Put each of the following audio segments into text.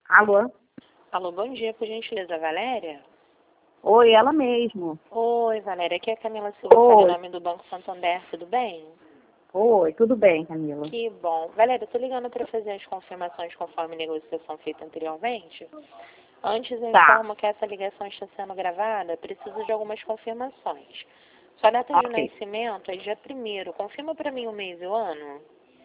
Alô? Alô, bom dia, por gentileza, Valéria? Oi, ela mesmo. Oi, Valéria, aqui é a Camila Silva, fala em nome do Banco Santander, tudo bem? Oi, tudo bem, Camila? Que bom. Valéria, eu tô ligando para fazer as confirmações conforme a negociação feita anteriormente. Antes, eu informo que essa ligação está sendo gravada, preciso de algumas confirmações. Sua data de nascimento é dia 1º, confirma para mim o mês e o ano?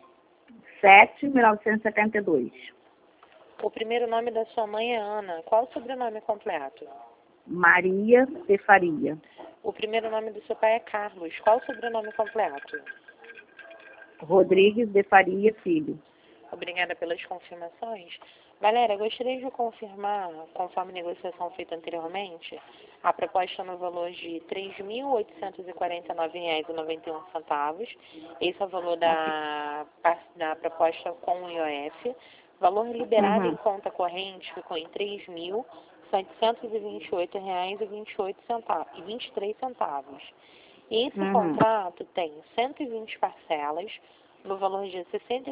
7.1972. O primeiro nome da sua mãe é Ana, qual o sobrenome completo? Maria de Faria. O primeiro nome do seu pai é Carlos, qual o sobrenome completo? Rodrigues de Faria Filho. Obrigada pelas confirmações. Valéria, gostaria de confirmar, conforme a negociação feita anteriormente, a proposta no valor de R$ 3.849,91. Esse é o valor da proposta com o IOF. Valor liberado em conta corrente ficou em R$ 3.728,23. E esse contrato tem 120 parcelas no valor de R$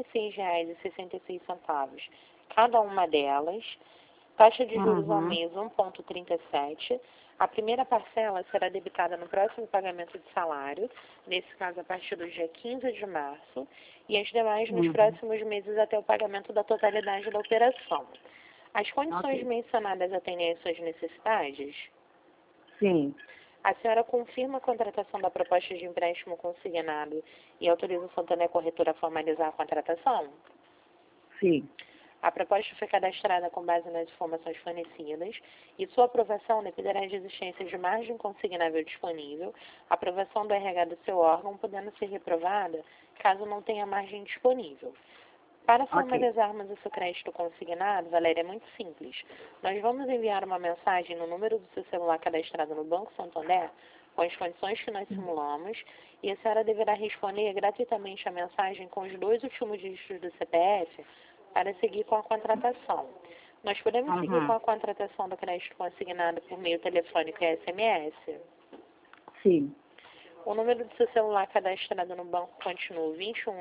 66,66, cada uma delas. Taxa de juros ao mês 1,37. A primeira parcela será debitada no próximo pagamento de salário, nesse caso a partir do dia 15 de março, e as demais nos próximos meses até o pagamento da totalidade da operação. As condições mencionadas atendem às suas necessidades? Sim. A senhora confirma a contratação da proposta de empréstimo consignado e autoriza o Santander Corretora a formalizar a contratação? Sim. A proposta foi cadastrada com base nas informações fornecidas e sua aprovação dependerá de existência de margem consignável disponível, aprovação do RH do seu órgão, podendo ser reprovada caso não tenha margem disponível. Para formalizarmos o seu crédito consignado, Valéria, é muito simples. Nós vamos enviar uma mensagem no número do seu celular cadastrado no Banco Santander com as condições que nós simulamos e a senhora deverá responder gratuitamente a mensagem com os 2 últimos dígitos do CPF para seguir com a contratação. Nós podemos seguir com a contratação do crédito consignado por meio telefônico e SMS? Sim. O número do seu celular cadastrado no banco continua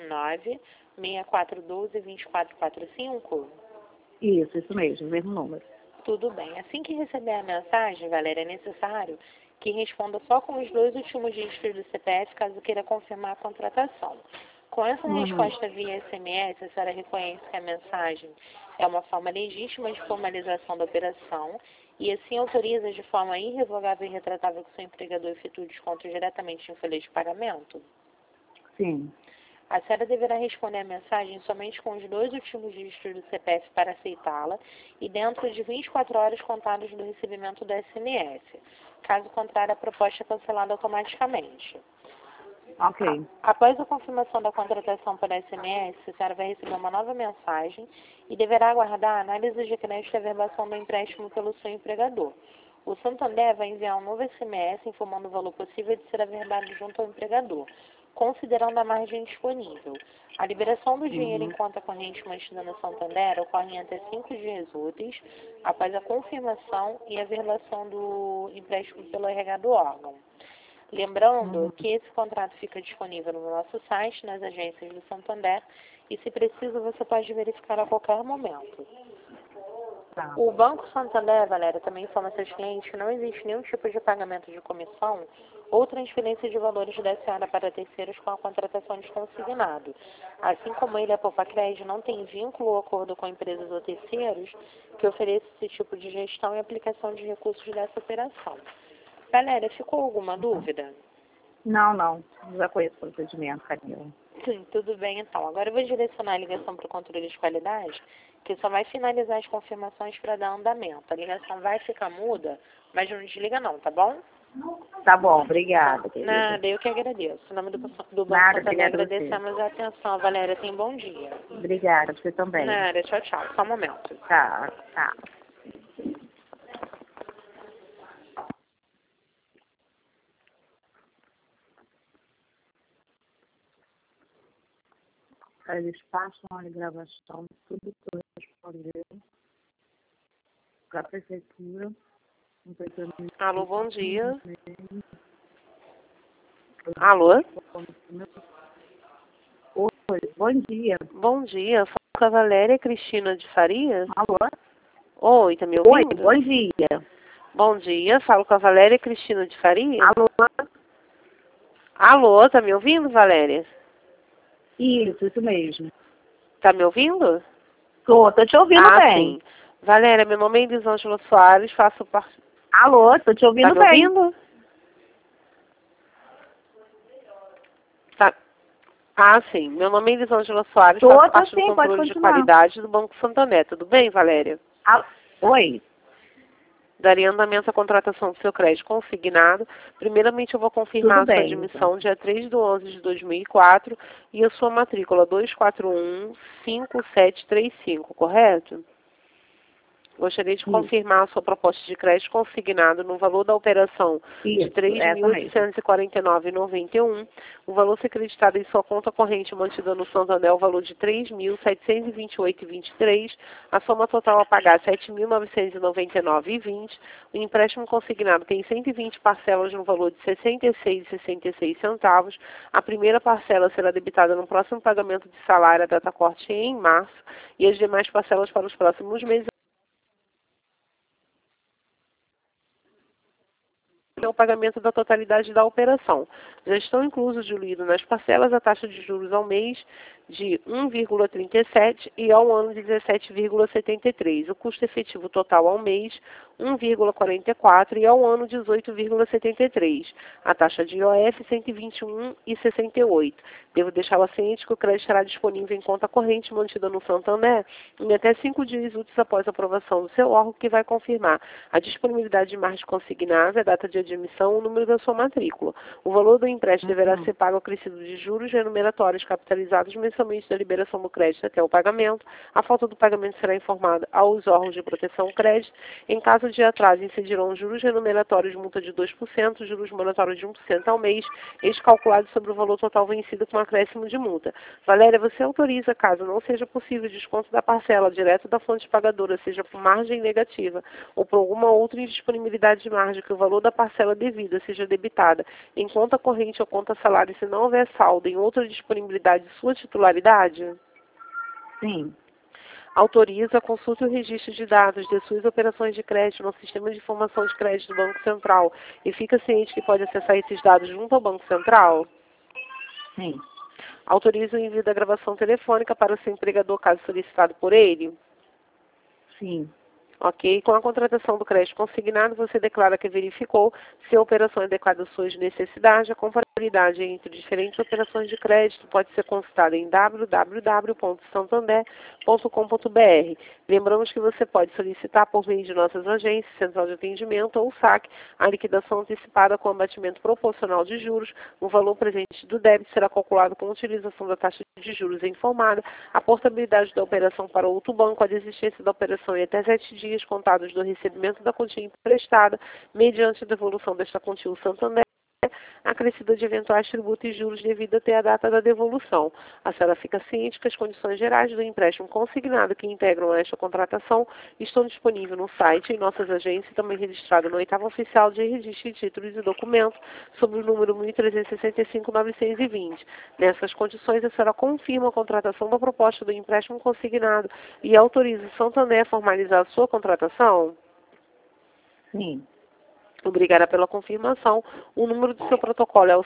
219-6412-2445? Isso mesmo, o mesmo número. Tudo bem. Assim que receber a mensagem, Valéria, é necessário que responda só com os 2 últimos dígitos do CPF, caso queira confirmar a contratação. Com essa resposta via SMS, a senhora reconhece que a mensagem é uma forma legítima de formalização da operação e assim autoriza de forma irrevogável e retratável que seu empregador efetue desconto diretamente em folha de pagamento? Sim. A senhora deverá responder a mensagem somente com os 2 últimos dígitos do CPF para aceitá-la e dentro de 24 horas contadas do recebimento do SMS. Caso contrário, a proposta é cancelada automaticamente. Após a confirmação da contratação por SMS, a senhora vai receber uma nova mensagem e deverá aguardar a análise de crédito e averbação do empréstimo pelo seu empregador. O Santander vai enviar um novo SMS informando o valor possível de ser averbado junto ao empregador, considerando a margem disponível. A liberação do dinheiro em conta corrente mantida no Santander ocorre em até 5 dias úteis, após a confirmação e averbação do empréstimo pelo RH do órgão. Lembrando que esse contrato fica disponível no nosso site, nas agências do Santander, e se preciso você pode verificar a qualquer momento. O Banco Santander, Valéria, também informa a seus clientes que não existe nenhum tipo de pagamento de comissão ou transferência de valores da senhora para terceiros com a contratação de consignado. Assim como ele, a Poupa-Crédito, não tem vínculo ou acordo com empresas ou terceiros que ofereçam esse tipo de gestão e aplicação de recursos dessa operação. Valéria, ficou alguma dúvida? Não. Já conheço o procedimento, Camila. Sim, tudo bem então. Agora eu vou direcionar a ligação para o controle de qualidade, que só vai finalizar as confirmações para dar andamento. A ligação vai ficar muda, mas não desliga não, tá bom? Tá bom, obrigada, querida. Nada, eu que agradeço. Em nome do Banco Santander, agradecemos a atenção. Valéria, tenha um bom dia. Obrigada, você também. Nada, tchau. Só um momento. Tchau. Eles passam a gravação, tudo que eu responder para a prefeitura. Alô, bom dia. Alô? Oi, bom dia. Bom dia, falo com a Valéria Cristina de Farias. Alô? Oi, tá me Oi, ouvindo? bom dia. Bom dia, falo com a Valéria Cristina de Faria. Alô? Alô, tá me ouvindo, Valéria? Isso mesmo. Tá me ouvindo? Tô te ouvindo bem. Sim. Valéria, meu nome é Elisângela Soares, faço parte... Alô, tô te ouvindo Tá me bem. ouvindo? Tá. Sim. Meu nome é Elisângela Soares, faço parte do Sim, pode controle de continuar. qualidade do Banco Santander. Tudo bem, Valéria? Oi. Daria andamento à contratação do seu crédito consignado. Primeiramente, eu vou confirmar Tudo a sua bem, admissão dia 3/11/2004 e a sua matrícula 2415735, correto? Gostaria de Isso, confirmar a sua proposta de crédito consignado no valor da operação de R$ essa mesmo. 3.849,91. O valor ser creditado em sua conta corrente mantida no Santander é o valor de R$ 3.728,23. A soma total a pagar R$ 7.999,20. O empréstimo consignado tem 120 parcelas no valor de R$ 66,66. A primeira parcela será debitada no próximo pagamento de salário, a data corte em março, e as demais parcelas para os próximos meses é o pagamento da totalidade da operação. Já estão inclusos, diluídos nas parcelas, a taxa de juros ao mês de 1,37 e ao ano de 17,73. O custo efetivo total ao mês, 1,44 e ao ano 18,73. A taxa de IOF, 121,68. Devo deixá-la ciente que o crédito estará disponível em conta corrente mantida no Santander em até 5 dias úteis após a aprovação do seu órgão, que vai confirmar a disponibilidade de margem consignável, a data de admissão, o número da sua matrícula. O valor do empréstimo deverá ser pago acrescido de juros remuneratórios capitalizados mensalmente da liberação do crédito até o pagamento. A falta do pagamento será informada aos órgãos de proteção ao crédito. Em caso de atraso, incidirão juros remuneratórios de multa de 2%, juros moratórios de 1% ao mês, eles calculados sobre o valor total vencido com acréscimo de multa. Valéria, você autoriza, caso não seja possível, desconto da parcela direto da fonte pagadora, seja por margem negativa ou por alguma outra indisponibilidade de margem, que o valor da parcela devida seja debitada em conta corrente ou conta salário, se não houver saldo em outra disponibilidade de sua titularidade? Sim. Autoriza a consulta e o registro de dados de suas operações de crédito no Sistema de Informação de Crédito do Banco Central e fica ciente que pode acessar esses dados junto ao Banco Central? Sim. Autoriza o envio da gravação telefônica para o seu empregador, caso solicitado por ele? Sim. Ok? Com a contratação do crédito consignado, você declara que verificou se a operação é adequada às suas necessidades. A compatibilidade entre diferentes operações de crédito pode ser consultada em www.santander.com.br. Lembramos que você pode solicitar por meio de nossas agências, Central de Atendimento ou SAC, a liquidação antecipada com abatimento proporcional de juros. O valor presente do débito será calculado com a utilização da taxa de juros informada. A portabilidade da operação para outro banco, a desistência da operação em até 7 dias contados do recebimento da quantia emprestada, mediante a devolução desta quantia ao Santander, acrescida de eventuais tributos e juros devido até a data da devolução. A senhora fica ciente que as condições gerais do empréstimo consignado que integram esta contratação estão disponíveis no site, em nossas agências, também registrado no 8º Oficial de Registro de Títulos e Documentos, sob o número 1365-920. Nessas condições, a senhora confirma a contratação da proposta do empréstimo consignado e autoriza o Santander a formalizar a sua contratação? Sim. Obrigada pela confirmação. O número do seu protocolo é o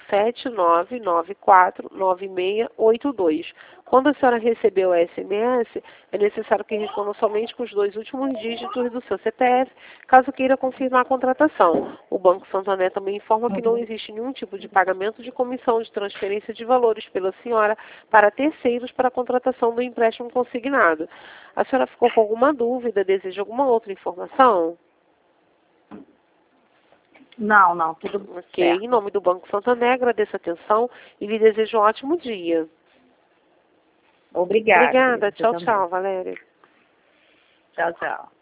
79949682. Quando a senhora recebeu a SMS, é necessário que responda somente com os 2 últimos dígitos do seu CPF, caso queira confirmar a contratação. O Banco Santander também informa que não existe nenhum tipo de pagamento de comissão de transferência de valores pela senhora para terceiros para a contratação do empréstimo consignado. A senhora ficou com alguma dúvida? Deseja alguma outra informação? Não, tudo Ok, certo. em nome do Banco Santander, agradeço a atenção e lhe desejo um ótimo dia. Obrigada. Obrigada, Você tchau, também. tchau, Valéria. Tchau, tchau.